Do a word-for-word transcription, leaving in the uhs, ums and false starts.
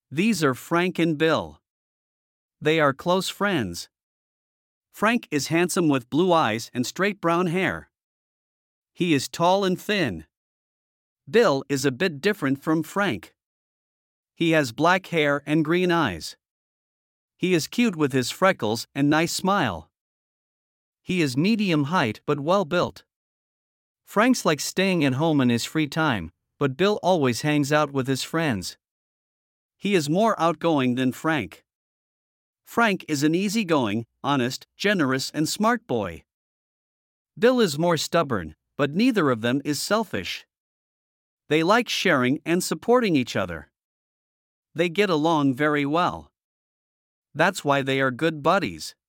These are Frank and Bill. They are close friends. Frank is handsome with blue eyes and straight brown hair. He is tall and thin. Bill is a bit different from Frank. He has black hair and green eyes. He is cute with his freckles and nice smile. He is medium height but well built. Frank's like staying at home in his free time, but Bill always hangs out with his friends. He is more outgoing than Frank. Frank is an easygoing, honest, generous, and smart boy. Bill is more stubborn, but neither of them is selfish. They like sharing and supporting each other. They get along very well. That's why they are good buddies.